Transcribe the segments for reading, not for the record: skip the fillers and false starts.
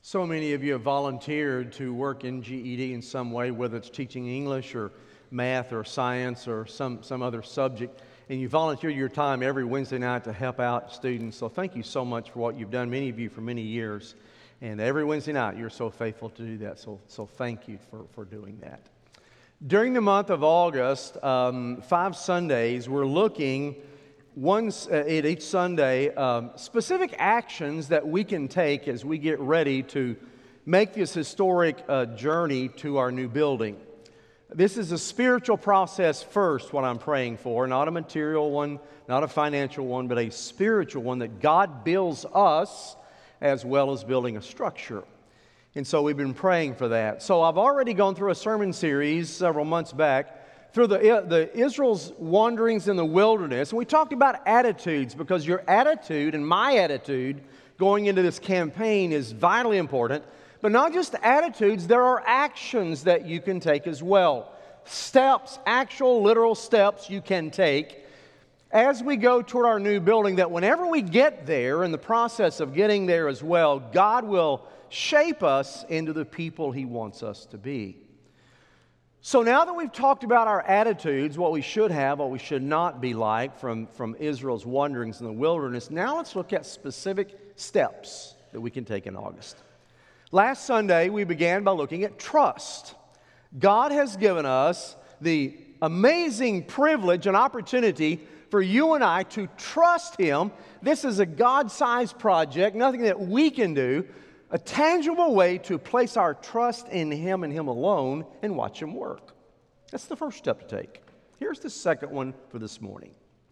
So many of you have volunteered to work in GED in some way, whether it's teaching English or math or science or some other subject, and you volunteer your time every Wednesday night to help out students. So thank you so much for what you've done, many of you for many years. And every Wednesday night, you're so faithful to do that. So thank you for doing that. During the month of August, 5 Sundays, we're looking at each Sunday, specific actions that we can take as we get ready to make this historic journey to our new building. This is a spiritual process first, what I'm praying for, not a material one, not a financial one, but a spiritual one that God builds us as well as building a structure. And so we've been praying for that. So I've already gone through a sermon series several months back through the Israel's wanderings in the wilderness. And we talked about attitudes, because your attitude and my attitude going into this campaign is vitally important. But not just attitudes, there are actions that you can take as well. Steps, actual literal steps you can take as we go toward our new building, that whenever we get there, in the process of getting there as well, God will shape us into the people He wants us to be. So now that we've talked about our attitudes, what we should have, what we should not be like from Israel's wanderings in the wilderness, now let's look at specific steps that we can take in August. Last Sunday, we began by looking at trust. God has given us the amazing privilege and opportunity for you and I to trust Him. This is a God-sized project, nothing that we can do, a tangible way to place our trust in Him and Him alone and watch Him work. That's the first step to take. Here's the second one for this morning.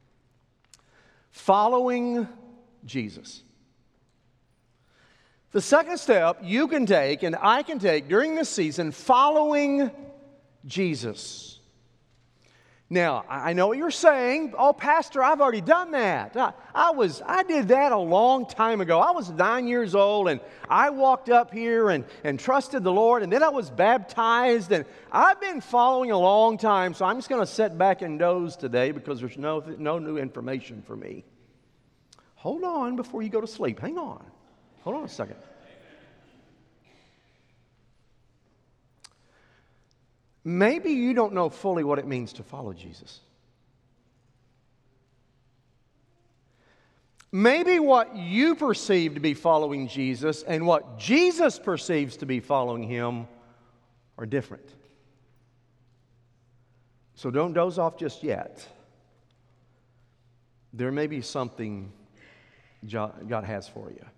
Following Jesus. The second step you can take and I can take during this season, following Jesus. Now, I know what you're saying. Oh, Pastor, I've already done that. I did that a long time ago. I was 9 years old, and I walked up here and trusted the Lord, and then I was baptized, and I've been following a long time, so I'm just going to sit back and doze today because there's no new information for me. Hold on before you go to sleep. Hang on. Hold on a second. Maybe you don't know fully what it means to follow Jesus. Maybe what you perceive to be following Jesus and what Jesus perceives to be following Him are different. So don't doze off just yet. There may be something God has for you.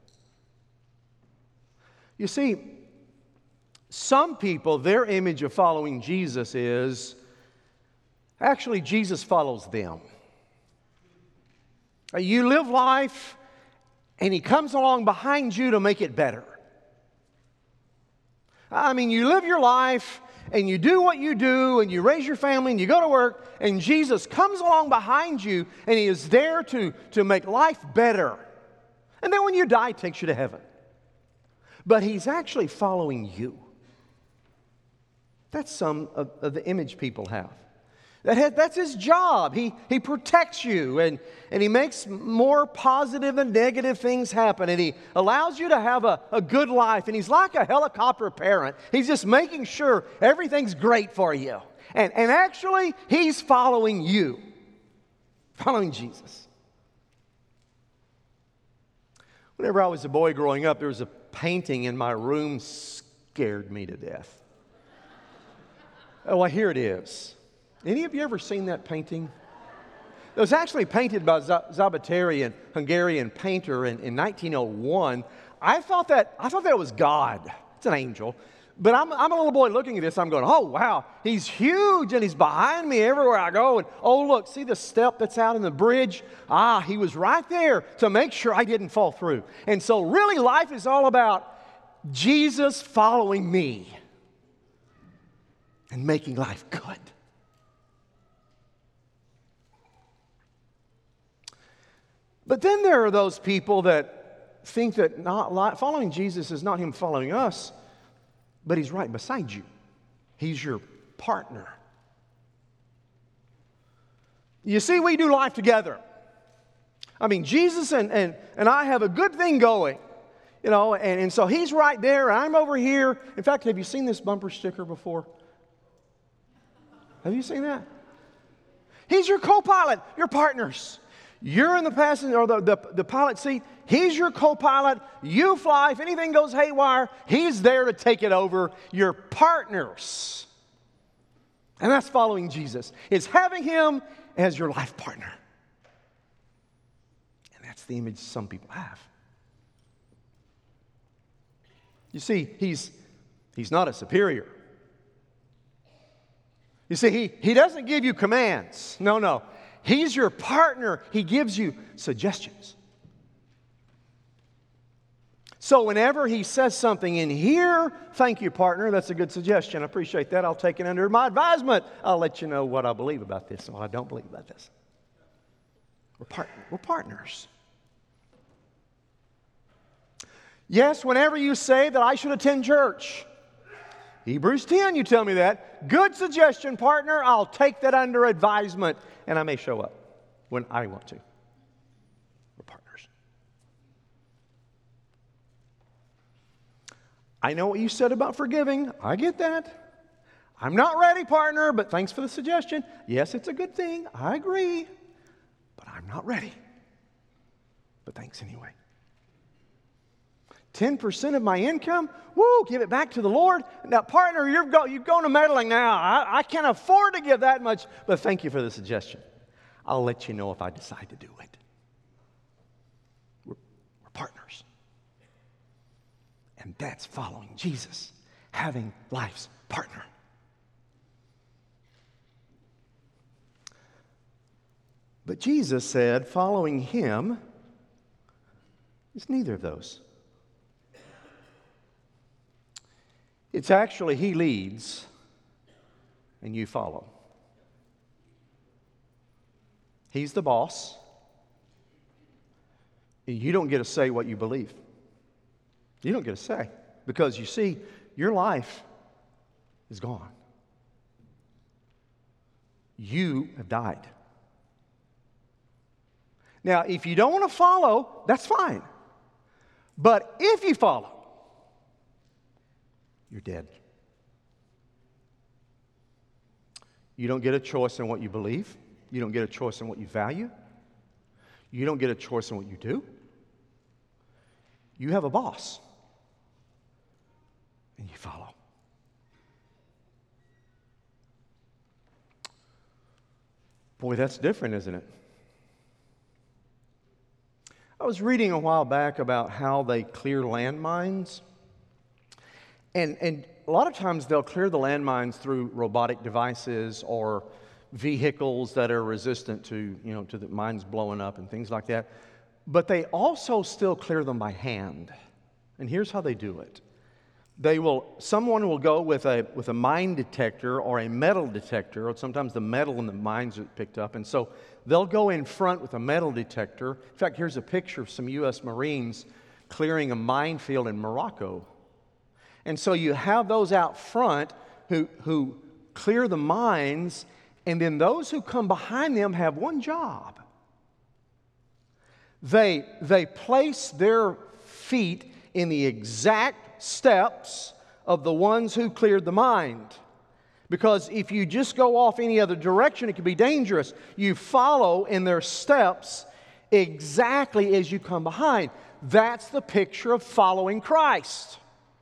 You see, some people, their image of following Jesus is, actually, Jesus follows them. You live life, and He comes along behind you to make it better. I mean, you live your life, and you do what you do, and you raise your family, and you go to work, and Jesus comes along behind you, and He is there to make life better. And then when you die, He takes you to heaven. But He's actually following you. That's some of the image people have. That's His job. He protects you, and He makes more positive and negative things happen, and He allows you to have a good life, and He's like a helicopter parent. He's just making sure everything's great for you. And actually, He's following you, following Jesus. Whenever I was a boy growing up, there was a painting in my room scared me to death. Oh, well, here it is. Any of you ever seen that painting? It was actually painted by Zabatieri, a Hungarian painter, in 1901. I thought that was God. It's an angel. But I'm a little boy looking at this. I'm going, oh, wow, He's huge, and He's behind me everywhere I go. And, oh, look, see the step that's out in the bridge? He was right there to make sure I didn't fall through. And so really life is all about Jesus following me and making life good. But then there are those people that think that following Jesus is not Him following us, but He's right beside you. He's your partner. You see, we do life together. I mean, Jesus and I have a good thing going. You know, and so he's right there, and I'm over here. In fact, have you seen this bumper sticker before? Have you seen that? He's your co-pilot, your partners. You're in the passenger or the pilot seat. He's your co-pilot. You fly. If anything goes haywire, he's there to take it over. You're partners. And that's following Jesus. It's having him as your life partner. And that's the image some people have. You see, he's not a superior. You see, he doesn't give you commands. No. He's your partner. He gives you suggestions. So whenever he says something in here, thank you, partner, that's a good suggestion. I appreciate that. I'll take it under my advisement. I'll let you know what I believe about this and what I don't believe about this. We're partners. Yes, whenever you say that I should attend church, Hebrews 10, you tell me that. Good suggestion, partner. I'll take that under advisement, and I may show up when I want to. We're partners. I know what you said about forgiving. I get that. I'm not ready, partner, but thanks for the suggestion. Yes, it's a good thing. I agree, but I'm not ready. But thanks anyway. 10% of my income, give it back to the Lord. Now, partner, you're going to meddling now. I can't afford to give that much, but thank you for the suggestion. I'll let you know if I decide to do it. We're partners. And that's following Jesus, having life's partner. But Jesus said following him is neither of those. It's actually he leads and you follow. He's the boss. You don't get to say what you believe. You don't get to say. Because you see, your life is gone. You have died. Now, if you don't want to follow, that's fine. But if you follow, you're dead. You don't get a choice in what you believe. You don't get a choice in what you value. You don't get a choice in what you do. You have a boss. And you follow. Boy, that's different, isn't it? I was reading a while back about how they clear landmines. And a lot of times they'll clear the landmines through robotic devices or vehicles that are resistant to the mines blowing up and things like that. But they also still clear them by hand. And here's how they do it. Someone will go with a mine detector or a metal detector, or sometimes the metal in the mines are picked up. And so they'll go in front with a metal detector. In fact, here's a picture of some U.S. Marines clearing a minefield in Morocco. And so you have those out front who clear the mines, and then those who come behind them have one job. They place their feet in the exact steps of the ones who cleared the mine. Because if you just go off any other direction, it can be dangerous. You follow in their steps exactly as you come behind. That's the picture of following Christ.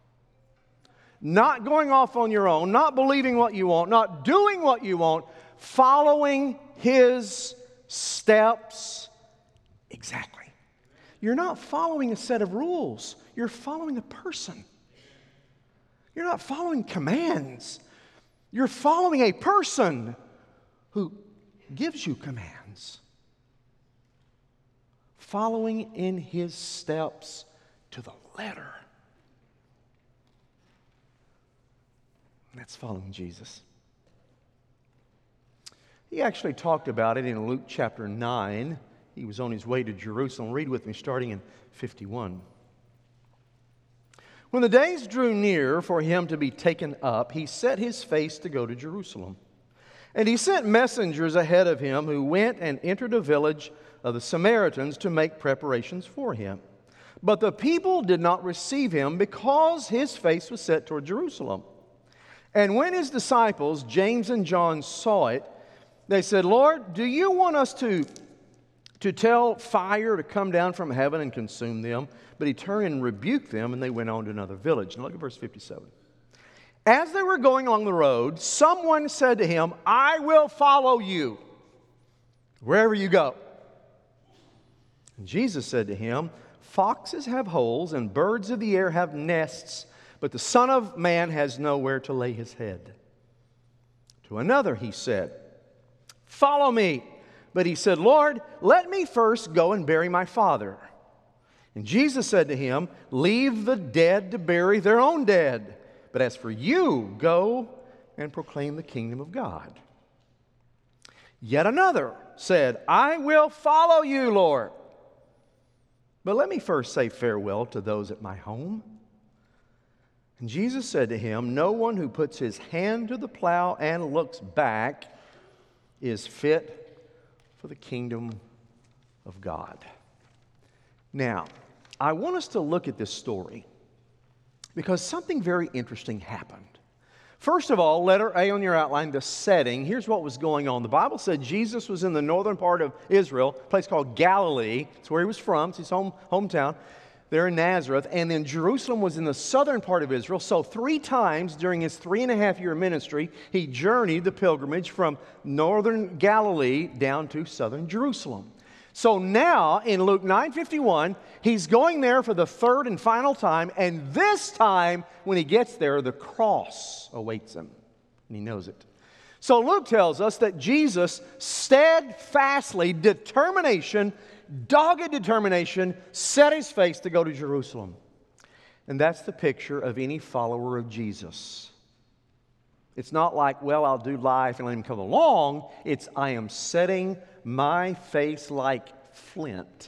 Not going off on your own, not believing what you want, not doing what you want, following His steps exactly. You're not following a set of rules. You're following a person. You're not following commands. You're following a person who gives you commands. Following in His steps to the letter. That's following Jesus. He actually talked about it in Luke chapter 9. He was on his way to Jerusalem. Read with me starting in 51. When the days drew near for him to be taken up, he set his face to go to Jerusalem. And he sent messengers ahead of him who went and entered a village of the Samaritans to make preparations for him. But the people did not receive him because his face was set toward Jerusalem. And when his disciples, James and John, saw it, they said, Lord, do you want us to tell fire to come down from heaven and consume them? But he turned and rebuked them, and they went on to another village. Now look at verse 57. As they were going along the road, someone said to him, I will follow you wherever you go. And Jesus said to him, foxes have holes and birds of the air have nests, but the Son of Man has nowhere to lay his head. To another he said, follow me. But he said, Lord, let me first go and bury my father. And Jesus said to him, leave the dead to bury their own dead. But as for you, go and proclaim the kingdom of God. Yet another said, I will follow you, Lord. But let me first say farewell to those at my home. And Jesus said to him, no one who puts his hand to the plow and looks back is fit for the kingdom of God. Now, I want us to look at this story because something very interesting happened. First of all, letter A on your outline, the setting. Here's what was going on. The Bible said Jesus was in the northern part of Israel, a place called Galilee. It's where he was from. It's his hometown there in Nazareth. And then Jerusalem was in the southern part of Israel. So 3 times during his 3.5-year ministry, he journeyed the pilgrimage from northern Galilee down to southern Jerusalem. So now, in Luke 9:51, he's going there for the third and final time, and this time, when he gets there, the cross awaits him, and he knows it. So Luke tells us that Jesus steadfastly, dogged determination, set his face to go to Jerusalem. And that's the picture of any follower of Jesus. It's not like, well, I'll do life and let him come along. It's, I am setting my face like flint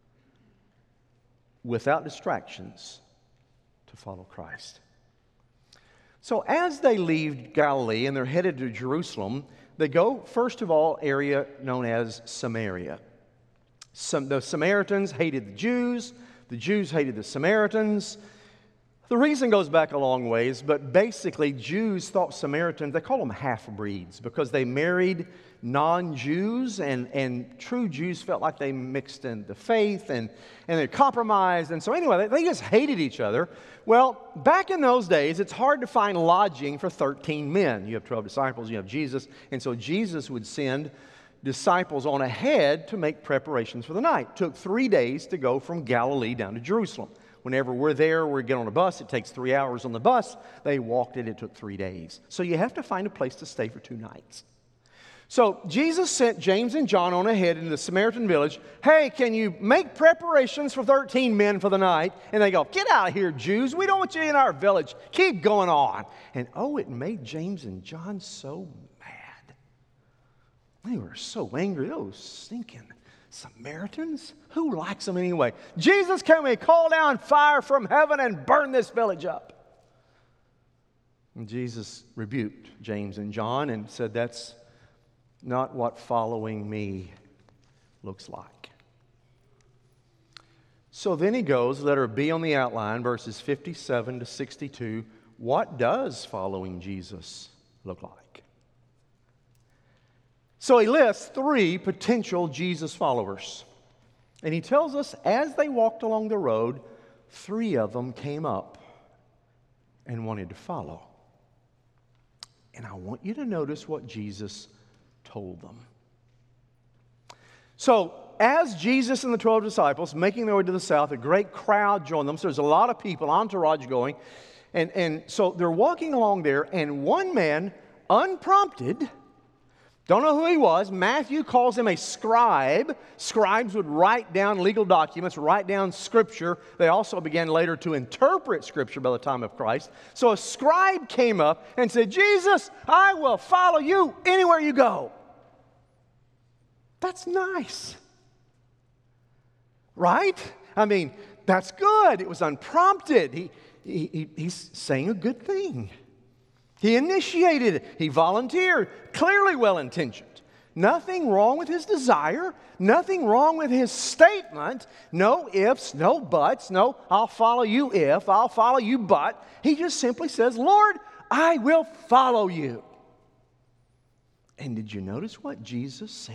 without distractions to follow Christ. So as they leave Galilee and they're headed to Jerusalem, they go, first of all, area known as Samaria. The Samaritans hated the Jews hated the Samaritans. The reason goes back a long ways, but basically Jews thought Samaritans, they call them half-breeds because they married non-Jews, and true Jews felt like they mixed in the faith and they compromised. And so anyway, they just hated each other. Well, back in those days, it's hard to find lodging for 13 men. You have 12 disciples, you have Jesus, and so Jesus would send disciples on ahead to make preparations for the night. It took 3 days to go from Galilee down to Jerusalem. Whenever we're there, we get on a bus. It takes 3 hours on the bus. They walked it. It took 3 days. So you have to find a place to stay for 2 nights. So Jesus sent James and John on ahead into the Samaritan village. Hey, can you make preparations for 13 men for the night? And they go, get out of here, Jews. We don't want you in our village. Keep going on. And oh, it made James and John so mad. They were so angry. Those stinking Samaritans? Who likes them anyway? Jesus, can we call down fire from heaven and burn this village up? And Jesus rebuked James and John and said, that's not what following me looks like. So then he goes, letter B on the outline, verses 57 to 62. What does following Jesus look like? So he lists 3 potential Jesus followers. And he tells us as they walked along the road, 3 of them came up and wanted to follow. And I want you to notice what Jesus told them. So as Jesus and the 12 disciples making their way to the south, a great crowd joined them. So there's a lot of people, entourage going. And so they're walking along there, and one man, unprompted, don't know who he was. Matthew calls him a scribe. Scribes would write down legal documents, write down Scripture. They also began later to interpret Scripture by the time of Christ. So a scribe came up and said, Jesus, I will follow you anywhere you go. That's nice. Right? I mean, that's good. It was unprompted. He's saying a good thing. He initiated it. He volunteered. Clearly well-intentioned. Nothing wrong with his desire. Nothing wrong with his statement. No ifs, no buts. No, I'll follow you if, I'll follow you but. He just simply says, Lord, I will follow you. And did you notice what Jesus said?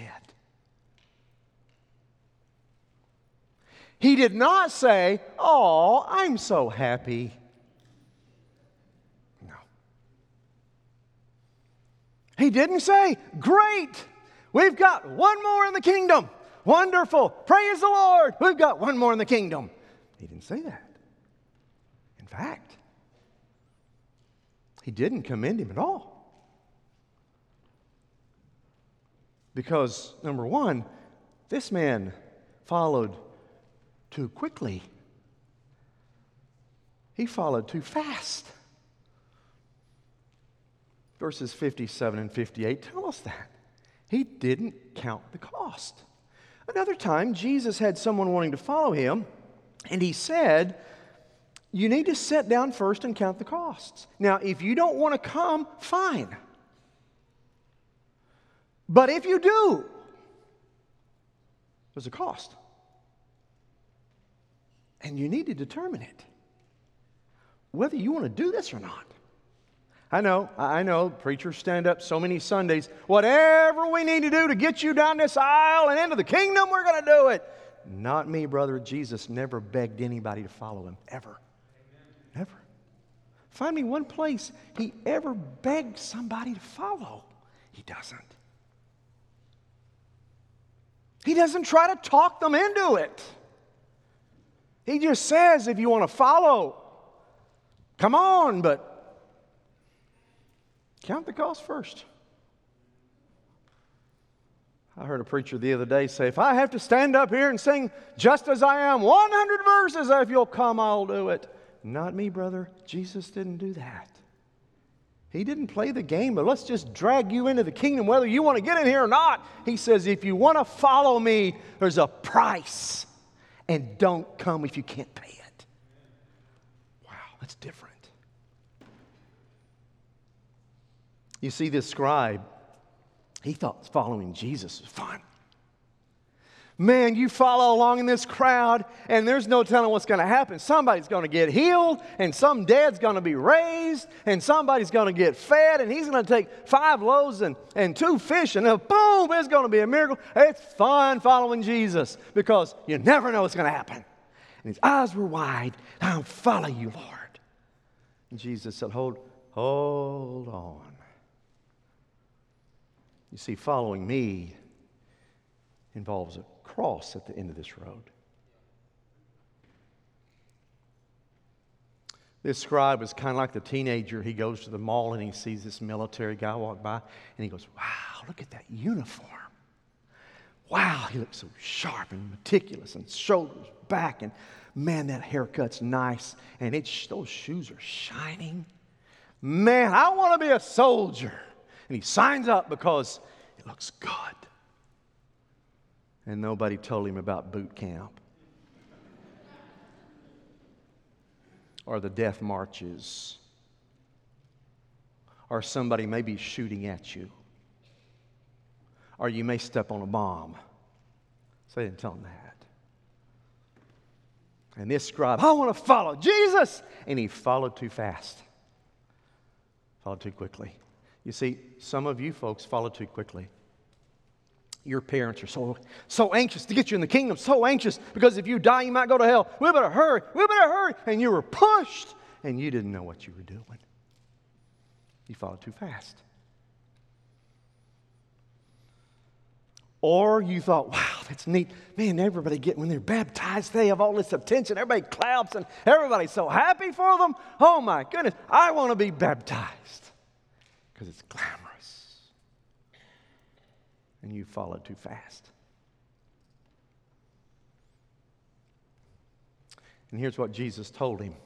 He did not say, oh, I'm so happy. No. He didn't say, great, we've got one more in the kingdom. Wonderful, praise the Lord, we've got one more in the kingdom. He didn't say that. In fact, he didn't commend him at all. Because, number one, this man followed too quickly. He followed too fast. Verses 57 and 58 tell us that. He didn't count the cost. Another time, Jesus had someone wanting to follow him, and he said, you need to sit down first and count the costs. Now, if you don't want to come, fine. But if you do, there's a cost. And you need to determine it, whether you want to do this or not. I know, preachers stand up so many Sundays, whatever we need to do to get you down this aisle and into the kingdom, we're going to do it. Not me, brother. Jesus never begged anybody to follow him, ever. Amen. Ever. Find me one place he ever begged somebody to follow. He doesn't. He doesn't try to talk them into it. He just says, if you want to follow, come on, but count the cost first. I heard a preacher the other day say, if I have to stand up here and sing just as I am, 100 verses, if you'll come, I'll do it. Not me, brother. Jesus didn't do that. He didn't play the game, but let's just drag you into the kingdom whether you want to get in here or not. He says, if you want to follow me, there's a price. And don't come if you can't pay it. Wow, that's different. You see, this scribe, he thought following Jesus was fun. Man, you follow along in this crowd, and there's no telling what's going to happen. Somebody's going to get healed, and some dead's going to be raised, and somebody's going to get fed, and he's going to take 5 loaves and 2 fish, and then boom, it's going to be a miracle. It's fun following Jesus because you never know what's going to happen. And his eyes were wide. I'll follow you, Lord. And Jesus said, hold on. You see, following me involves a cross at the end of this road. This scribe was kind of like the teenager. He goes to the mall and he sees this military guy walk by and he goes, wow, look at that uniform. Wow, he looks so sharp and meticulous and shoulders back and man, that haircut's nice and those shoes are shining. Man, I want to be a soldier. And he signs up because it looks good. And nobody told him about boot camp or the death marches or somebody may be shooting at you or you may step on a bomb. So they didn't tell him that. And this scribe, I want to follow Jesus. And he followed too fast. Followed too quickly. You see, some of you folks follow too quickly. Your parents are so anxious to get you in the kingdom, so anxious because if you die, you might go to hell. We better hurry. And you were pushed, and you didn't know what you were doing. You followed too fast. Or you thought, wow, that's neat. Man, everybody when they're baptized, they have all this attention. Everybody claps, and everybody's so happy for them. Oh, my goodness, I want to be baptized because it's glamorous. And you followed too fast. And here's what Jesus told him.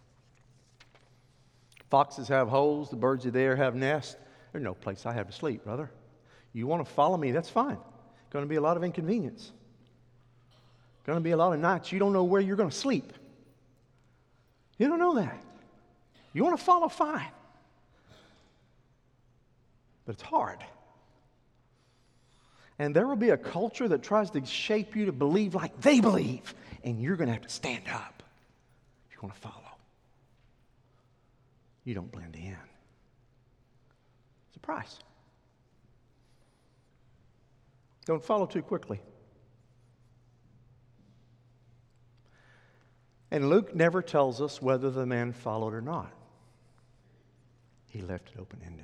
Foxes have holes, the birds of the air have nests. There's no place I have to sleep, brother. You want to follow me, that's fine. Going to be a lot of inconvenience. Going to be a lot of nights you don't know where you're going to sleep. You don't know that. You want to follow, fine. But it's hard. And there will be a culture that tries to shape you to believe like they believe. And you're going to have to stand up if you want to follow. You don't blend in. It's a price. Don't follow too quickly. And Luke never tells us whether the man followed or not. He left it open-ended.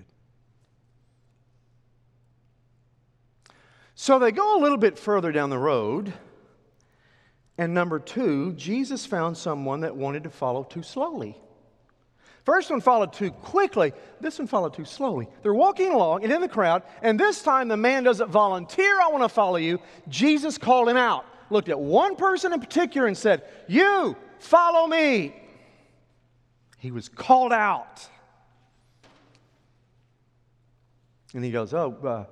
So they go a little bit further down the road, and number 2, Jesus found someone that wanted to follow too slowly. First one followed too quickly. This one followed too slowly. They're walking along and in the crowd, and this time the man doesn't volunteer, I want to follow you. Jesus called him out, looked at one person in particular and said, you, follow me. He was called out. And he goes, I don't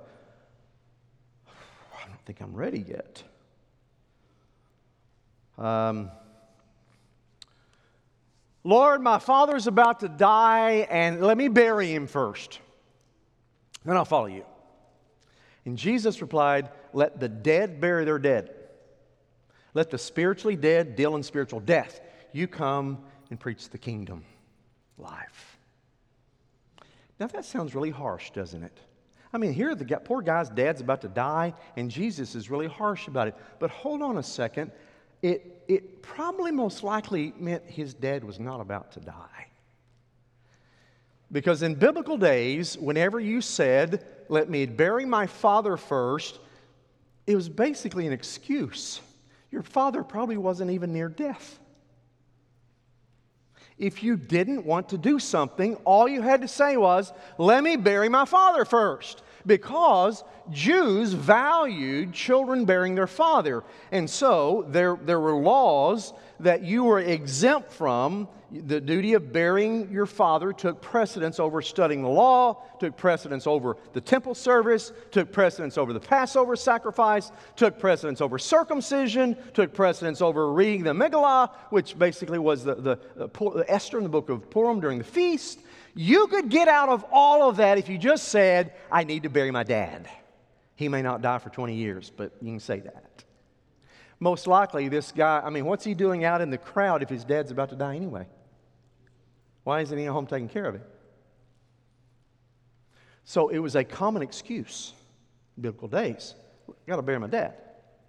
think I'm ready yet. Lord, my father's about to die, and let me bury him first. Then I'll follow you. And Jesus replied, let the dead bury their dead. Let the spiritually dead deal in spiritual death. You come and preach the kingdom life. Now that sounds really harsh, doesn't it? I mean, here the poor guy's dad's about to die, and Jesus is really harsh about it. But hold on a second. It probably most likely meant his dad was not about to die. Because in biblical days, whenever you said, let me bury my father first, it was basically an excuse. Your father probably wasn't even near death. If you didn't want to do something, all you had to say was, let me bury my father first. Because Jews valued children burying their father. And so there were laws that you were exempt from. The duty of burying your father took precedence over studying the law, took precedence over the temple service, took precedence over the Passover sacrifice, took precedence over circumcision, took precedence over reading the Megillah, which basically was the Esther in the book of Purim during the feast. You could get out of all of that if you just said, I need to bury my dad. He may not die for 20 years, but you can say that. Most likely this guy, what's he doing out in the crowd if his dad's about to die anyway? Why isn't he at home taking care of him? So it was a common excuse in biblical days. I got to bury my dad.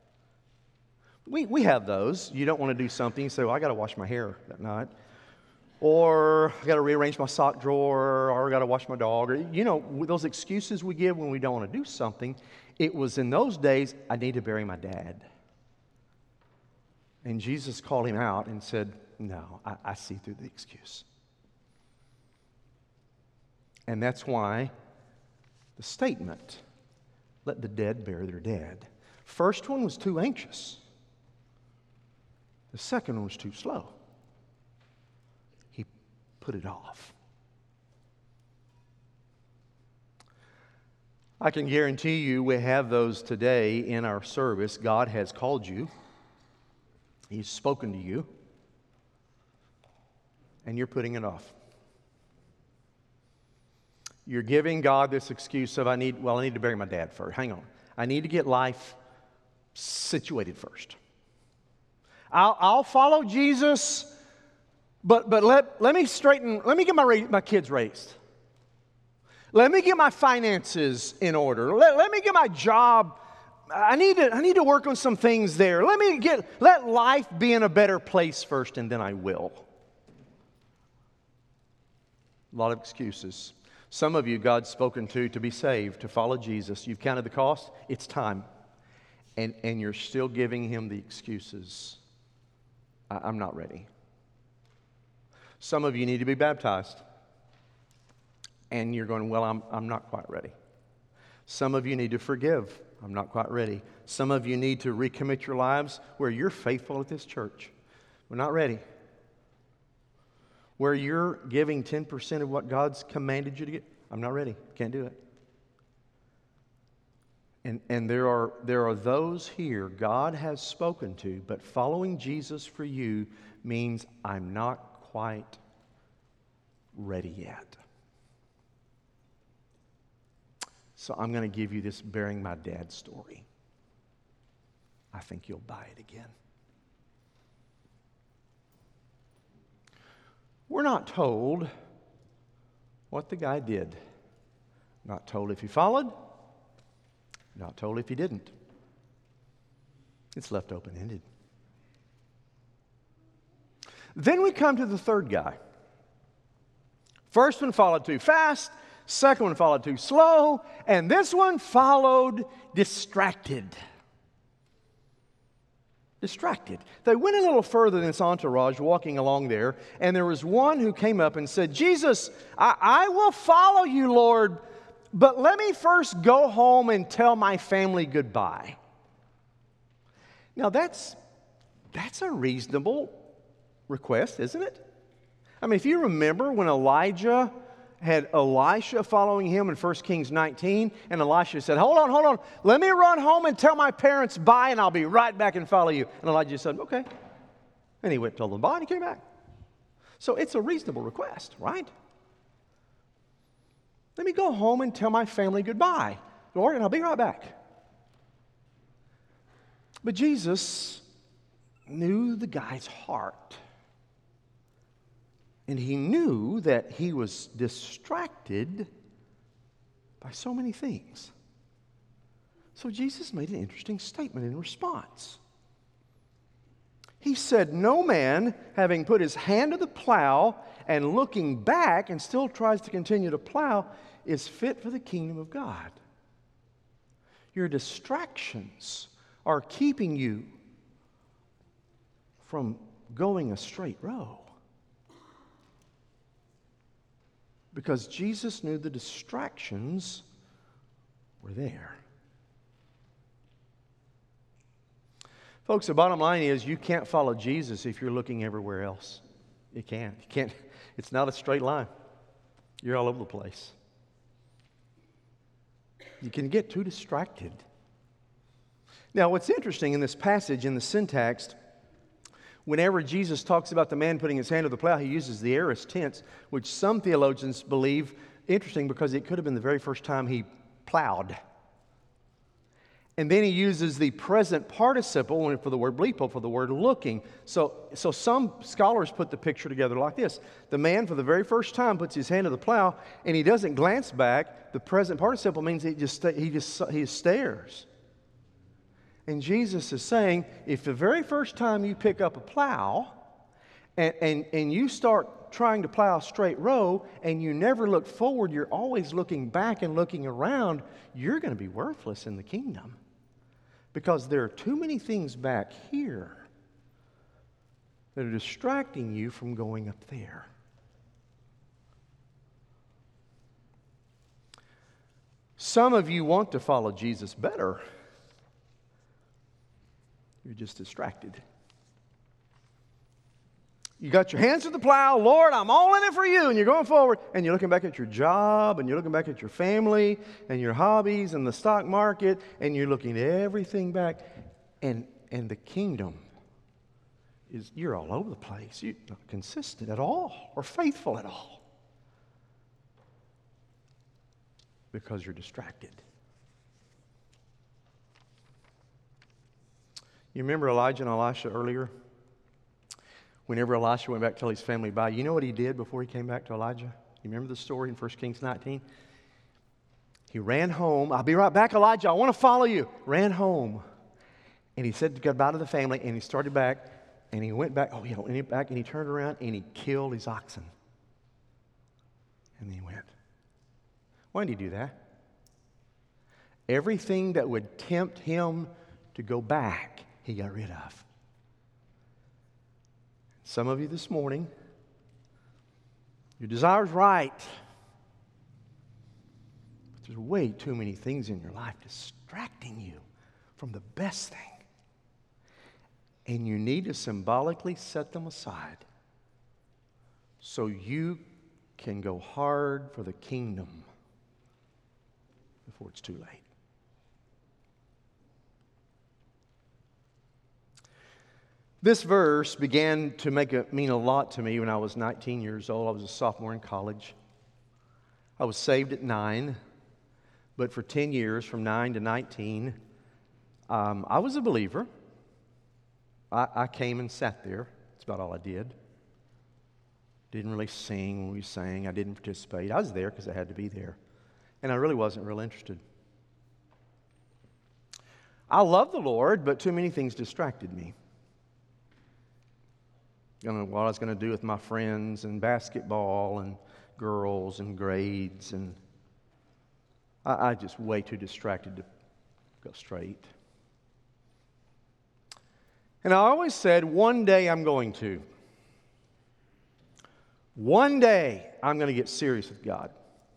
We have those. You don't want to do something, you say, well, I got to wash my hair that night. Or I got to rearrange my sock drawer, or I got to wash my dog. Or, those excuses we give when we don't want to do something. It was in those days, I need to bury my dad. And Jesus called him out and said, no, I see through the excuse. And that's why the statement, let the dead bury their dead. First one was too anxious. The second one was too slow. Put it off. I can guarantee you we have those today in our service. God has called you. He's spoken to you. And you're putting it off. You're giving God this excuse of, I need to bury my dad first. Hang on. I need to get life situated first. I'll follow Jesus. But let me get my kids raised. Let me get my finances in order. Let me get my job. I need to work on some things there. Let life be in a better place first, and then I will. A lot of excuses. Some of you, God's spoken to be saved, to follow Jesus. You've counted the cost. It's time. And you're still giving him the excuses. I'm not ready. Some of you need to be baptized. And you're going, well, I'm not quite ready. Some of you need to forgive. I'm not quite ready. Some of you need to recommit your lives where you're faithful at this church. We're not ready. Where you're giving 10% of what God's commanded you to get. I'm not ready. Can't do it. And there are those here God has spoken to, but following Jesus for you means I'm not quite ready yet. So I'm going to give you this burying my dad story. I think you'll buy it again. We're not told what the guy did. Not told if he followed. Not told if he didn't. It's left open-ended. Then we come to the third guy. First one followed too fast. Second one followed too slow. And this one followed distracted. Distracted. They went a little further than this entourage walking along there, and there was one who came up and said, Jesus, I will follow you, Lord, but let me first go home and tell my family goodbye. Now that's a reasonable request, isn't it? I mean, if you remember when Elijah had Elisha following him in 1 Kings 19, and Elisha said, hold on, let me run home and tell my parents bye, and I'll be right back and follow you. And Elijah said, okay. And he went and told them bye, and he came back. So it's a reasonable request, right? Let me go home and tell my family goodbye, Lord, and I'll be right back. But Jesus knew the guy's heart. And he knew that he was distracted by so many things. So Jesus made an interesting statement in response. He said, no man, having put his hand to the plow and looking back and still tries to continue to plow, is fit for the kingdom of God. Your distractions are keeping you from going a straight row. Because Jesus knew the distractions were there. Folks, the bottom line is you can't follow Jesus if you're looking everywhere else. You can't. It's not a straight line. You're all over the place. You can get too distracted. Now, what's interesting in this passage, in the syntax, whenever Jesus talks about the man putting his hand to the plow, he uses the aorist tense, which some theologians believe, interesting because it could have been the very first time he plowed. And then he uses the present participle for the word bleepo, for the word looking. So some scholars put the picture together like this. The man for the very first time puts his hand to the plow and he doesn't glance back. The present participle means he just stares. And Jesus is saying, if the very first time you pick up a plow and you start trying to plow a straight row and you never look forward, you're always looking back and looking around, you're going to be worthless in the kingdom. Because there are too many things back here that are distracting you from going up there. Some of you want to follow Jesus better. You're just distracted. You got your hands to the plow. Lord, I'm all in it for you. And you're going forward. And you're looking back at your job. And you're looking back at your family. And your hobbies. And the stock market. And you're looking at everything back. And the kingdom is, you're all over the place. You're not consistent at all. Or faithful at all. Because you're distracted. You remember Elijah and Elisha earlier? Whenever Elisha went back to tell his family bye, you know what he did before he came back to Elijah? You remember the story in 1 Kings 19? He ran home. I'll be right back, Elijah. I want to follow you. Ran home. And he said goodbye to the family, and he started back, and he went back. And he turned around, and he killed his oxen. And then he went. Why did he do that? Everything that would tempt him to go back, he got rid of. Some of you this morning, your desire's right, but there's way too many things in your life distracting you from the best thing. And you need to symbolically set them aside so you can go hard for the kingdom before it's too late. This verse began to mean a lot to me when I was 19 years old. I was a sophomore in college. I was saved at 9. But for 10 years, from 9 to 19, I was a believer. I came and sat there. That's about all I did. Didn't really sing when we sang. I didn't participate. I was there because I had to be there. And I really wasn't real interested. I loved the Lord, but too many things distracted me. I don't know what I was going to do with my friends and basketball and girls and grades. And I just way too distracted to go straight. And I always said, one day I'm going to. One day I'm going to get serious with God.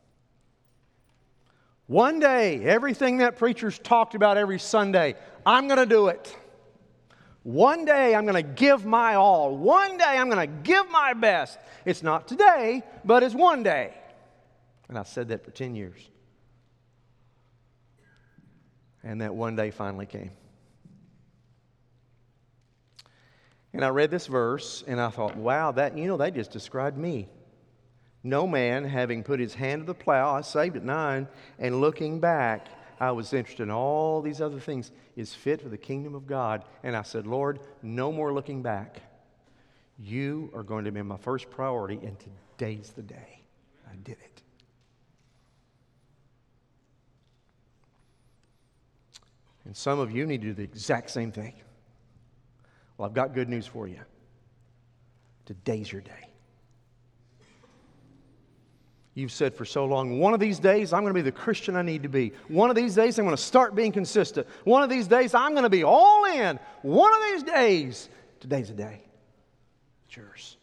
One day, everything that preacher's talked about every Sunday, I'm going to do it. One day I'm going to give my all. One day I'm going to give my best. It's not today, but it's one day. And I said that for 10 years. And that one day finally came. And I read this verse, and I thought, wow, that just described me. No man, having put his hand to the plow, I saved at 9, and looking back, I was interested in all these other things, is fit for the kingdom of God. And I said, Lord, no more looking back. You are going to be my first priority, and today's the day. I did it. And some of you need to do the exact same thing. Well, I've got good news for you. Today's your day. You've said for so long, one of these days I'm going to be the Christian I need to be. One of these days I'm going to start being consistent. One of these days I'm going to be all in. One of these days, today's the day. It's yours.